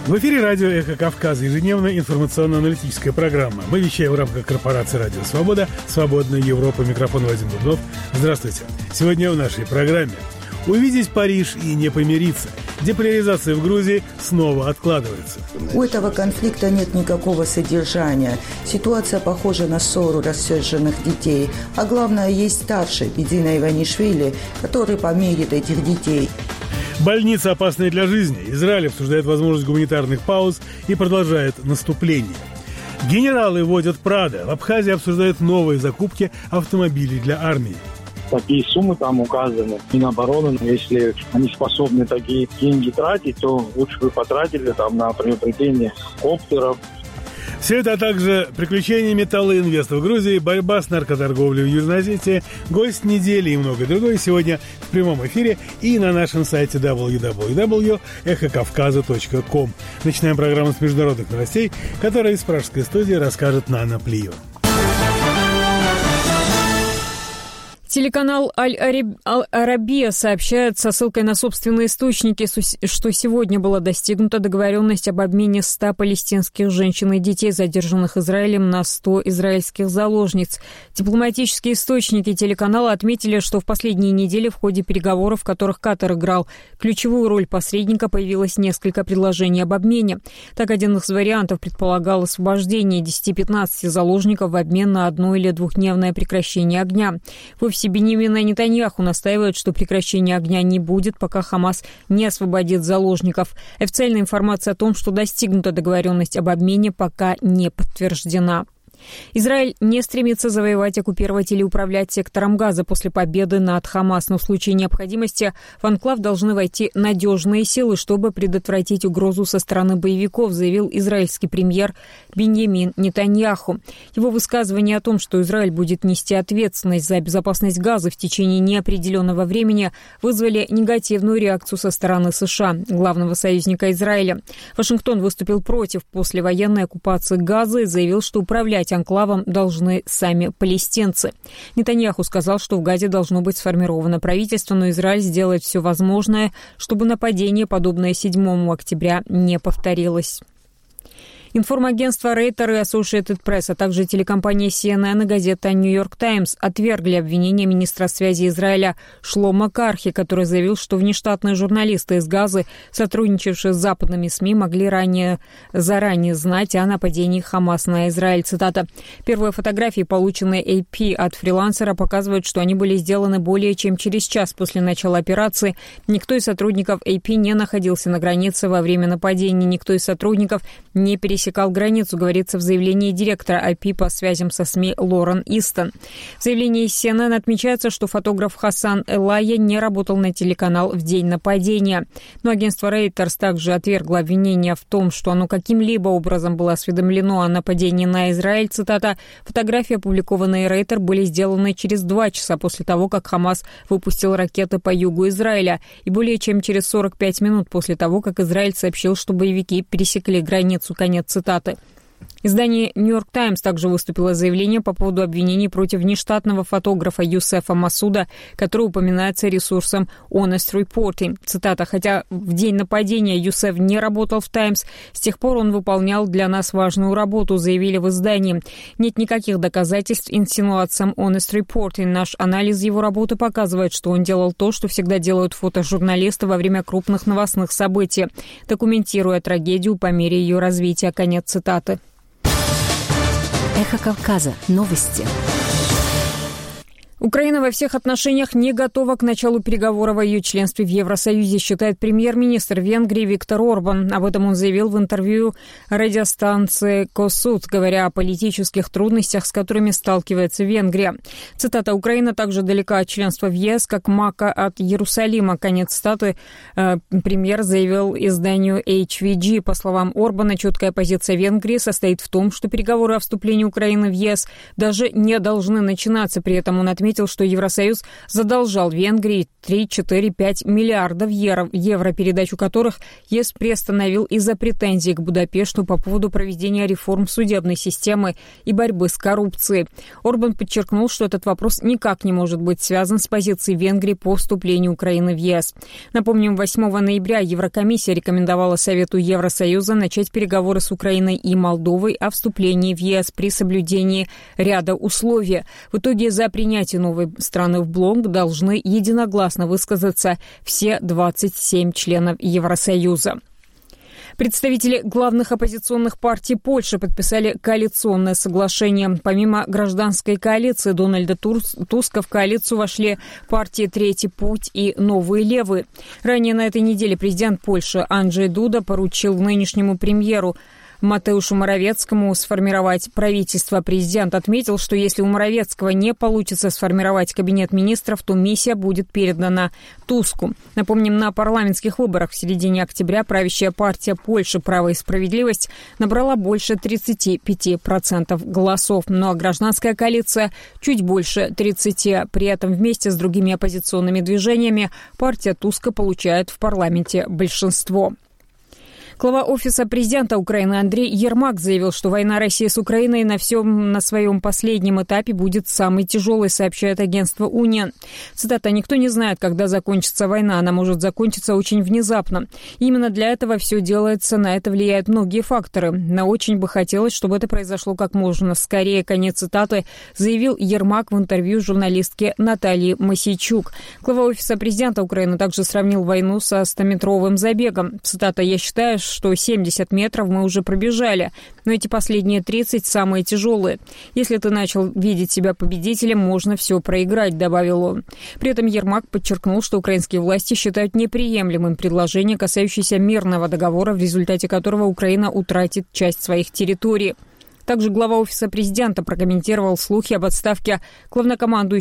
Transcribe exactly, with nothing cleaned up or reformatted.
В эфире радио «Эхо Кавказа», ежедневная информационно-аналитическая программа. Мы вещаем в рамках корпорации «Радио Свобода», «Свободная Европа». Микрофон Вадим Дубнов. Здравствуйте. Сегодня в нашей программе «Увидеть Париж и не помириться». Деполяризация в Грузии снова откладывается. У этого конфликта нет никакого содержания. Ситуация похожа на ссору рассерженных детей. А главное, есть старший, Бидзина Иванишвили, который помирит этих детей. Больница опасная для жизни. Израиль обсуждает возможность гуманитарных пауз и продолжает наступление. Генералы водят Прадо. В Абхазии обсуждают новые закупки автомобилей для армии. Такие суммы там указаны. Минобороны, если они способны такие деньги тратить, то лучше бы потратили там на приобретение коптеров. Все это, а также приключения Металлоинвеста в Грузии, борьба с наркоторговлей в Южной Осетии, гость недели и многое другое сегодня в прямом эфире и на нашем сайте дабл ю дабл ю дабл ю точка эхо кавказа точка ком. Начинаем программу с международных новостей, которая из пражской студии расскажет Нана Плиева. Телеканал «Аль-Арабия» сообщает со ссылкой на собственные источники, что сегодня была достигнута договоренность об обмене ста палестинских женщин и детей, задержанных Израилем, на сто израильских заложниц. Дипломатические источники телеканала отметили, что в последние недели в ходе переговоров, в которых Катар играл ключевую роль посредника, появилось несколько предложений об обмене. Так, один из вариантов предполагал освобождение десяти-пятнадцати заложников в обмен на одно- или двухдневное прекращение огня. В офисе Биньямина Нетаньяху настаивают, что прекращения огня не будет, пока Хамас не освободит заложников. Официальная информация о том, что достигнута договоренность об обмене, пока не подтверждена. Израиль не стремится завоевать, оккупировать или управлять сектором Газа после победы над Хамас, но в случае необходимости в анклав должны войти надежные силы, чтобы предотвратить угрозу со стороны боевиков, заявил израильский премьер Биньямин Нетаньяху. Его высказывание о том, что Израиль будет нести ответственность за безопасность Газа в течение неопределенного времени, вызвали негативную реакцию со стороны США, главного союзника Израиля. Вашингтон выступил против послевоенной оккупации Газа и заявил, что управлять анклавом должны сами палестинцы. Нетаньяху сказал, что в Газе должно быть сформировано правительство, но Израиль сделает все возможное, чтобы нападение, подобное седьмому октября, не повторилось. Информагентство Рейтер и Associated Press, а также телекомпания си эн эн и газета «Нью-Йорк Таймс» отвергли обвинения министра связи Израиля Шломо Кархи, который заявил, что внештатные журналисты из Газы, сотрудничавшие с западными СМИ, могли ранее, заранее знать о нападении Хамас на Израиль. Цитата. «Первые фотографии, полученные эй пи от фрилансера, показывают, что они были сделаны более чем через час после начала операции. Никто из сотрудников эй пи не находился на границе во время нападения, никто из сотрудников не пересекал границу», говорится в заявлении директора эй пи по связям со СМИ Лорен Истон. В заявлении си эн эн отмечается, что фотограф Хасан Элайя не работал на телеканал в день нападения. Но агентство Reuters также отвергло обвинение в том, что оно каким-либо образом было осведомлено о нападении на Израиль. Цитата. «Фотографии, опубликованные Reuters, были сделаны через два часа после того, как Хамас выпустил ракеты по югу Израиля, и более чем через сорок пять минут после того, как Израиль сообщил, что боевики пересекли границу». Конец цитаты. Издание «Нью-Йорк Таймс» также выступило с заявлением по поводу обвинений против внештатного фотографа Юсефа Масуда, который упоминается ресурсом Honest Reporting. Цитата. «Хотя в день нападения Юсеф не работал в «Таймс», с тех пор он выполнял для нас важную работу», заявили в издании. «Нет никаких доказательств инсинуациям Honest Reporting. Наш анализ его работы показывает, что он делал то, что всегда делают фотожурналисты во время крупных новостных событий, документируя трагедию по мере ее развития». Конец цитаты. Эхо Кавказа. Новости. Украина во всех отношениях не готова к началу переговоров о ее членстве в Евросоюзе, считает премьер-министр Венгрии Виктор Орбан. Об этом он заявил в интервью радиостанции «Косуд», говоря о политических трудностях, с которыми сталкивается Венгрия. Цитата. «Украина также далека от членства в ЕС, как Мака от Иерусалима». Конец цитаты. Э, премьер заявил изданию эйч ви джи. По словам Орбана, четкая позиция Венгрии состоит в том, что переговоры о вступлении Украины в ЕС даже не должны начинаться. При этом он отметил, отметил, что Евросоюз задолжал Венгрии три-четыре-пять миллиардов евро, передачу которых ЕС приостановил из-за претензий к Будапешту по поводу проведения реформ судебной системы и борьбы с коррупцией. Орбан подчеркнул, что этот вопрос никак не может быть связан с позицией Венгрии по вступлению Украины в ЕС. Напомним, восьмого ноября Еврокомиссия рекомендовала Совету Евросоюза начать переговоры с Украиной и Молдовой о вступлении в ЕС при соблюдении ряда условий. В итоге за принятие новой страны в блок должны единогласно высказаться все двадцать семь членов Евросоюза. Представители главных оппозиционных партий Польши подписали коалиционное соглашение. Помимо гражданской коалиции Дональда Туска в коалицию вошли партии «Третий путь» и «Новые левые». Ранее на этой неделе президент Польши Анджей Дуда поручил нынешнему премьеру Матеушу Моровецкому сформировать правительство. Президент отметил, что если у Моровецкого не получится сформировать кабинет министров, то миссия будет передана Туску. Напомним, на парламентских выборах в середине октября правящая партия Польши «Право и справедливость» набрала больше тридцать пять процентов голосов, ну а гражданская коалиция чуть больше тридцати процентов. При этом вместе с другими оппозиционными движениями партия Туска получает в парламенте большинство. Глава Офиса президента Украины Андрей Ермак заявил, что война России с Украиной на всем на своем последнем этапе будет самой тяжелой, сообщает агентство УНИАН. Цитата: «Никто не знает, когда закончится война. Она может закончиться очень внезапно. Именно для этого все делается, на это влияют многие факторы. Но очень бы хотелось, чтобы это произошло как можно скорее». Конец цитаты заявил Ермак в интервью журналистке Наталье Мосейчук. Глава Офиса президента Украины также сравнил войну со стометровым забегом. Цитата: «Я считаю, что семьдесят метров мы уже пробежали, но эти последние тридцать самые тяжелые. Если ты начал видеть себя победителем, можно все проиграть», — добавил он. При этом Ермак подчеркнул, что украинские власти считают неприемлемым предложение, касающееся мирного договора, в результате которого Украина утратит часть своих территорий. Также глава Офиса президента прокомментировал слухи об отставке главнокомандующего